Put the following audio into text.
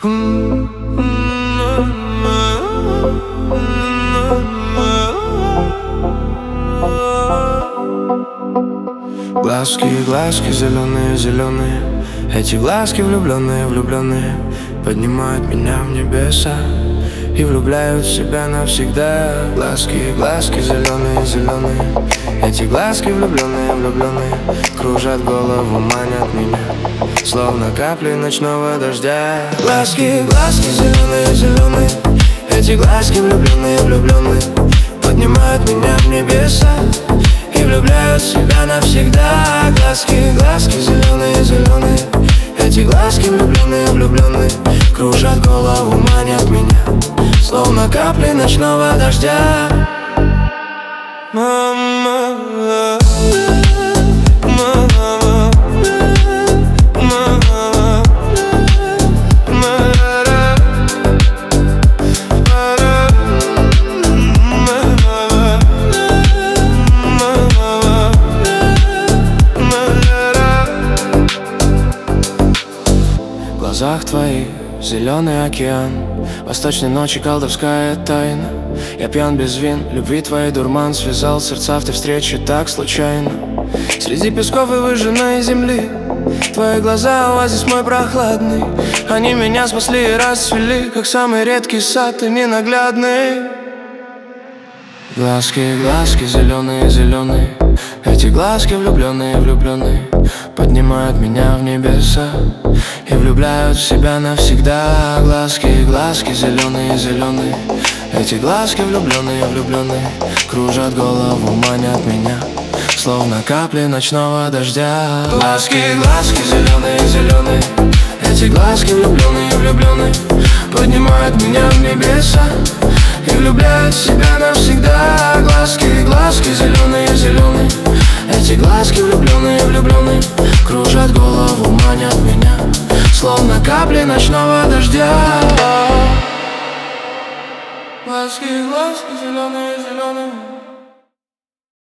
Глазки, глазки зеленые, зеленые. Эти глазки влюбленные, влюбленные поднимают меня в небеса и влюбляют в себя навсегда. Глазки, глазки зеленые, зеленые. Эти глазки влюбленные, влюбленные кружат голову, манят меня, словно капли ночного дождя. Глазки, глазки зеленые, зеленые. Эти глазки влюбленные, влюбленные поднимают меня в небеса и влюбляют в себя навсегда. Глазки, глазки зеленые, зеленые. Эти глазки влюбленные, влюбленные кружат голову, манят меня, словно капли ночного дождя. В глазах твоих зеленый океан, восточной ночи колдовская тайна. Я пьян без вин, любви твоей дурман связал сердца в той встрече так случайно. Среди песков и выжженной земли твои глаза, оазис мой прохладный. Они меня спасли и расцвели, как самый редкий сад и ненаглядный. Глазки, глазки зеленые, зеленые. Эти глазки влюбленные, влюбленные поднимают меня в небеса и влюбляют в себя навсегда. Глазки, глазки зеленые, зеленые. Эти глазки влюбленные, влюбленные кружат голову, манят меня, словно капли ночного дождя. Глазки, глазки зеленые, зеленые. Эти глазки влюбленные, влюбленные поднимают меня в небеса и влюбляют в себя навсегда. Глазки, глазки зеленые, зеленые. Эти глазки влюбленные, влюбленные кружат голову, манят меня, словно капли ночного дождя. Глазки, глазки зеленые, зеленые.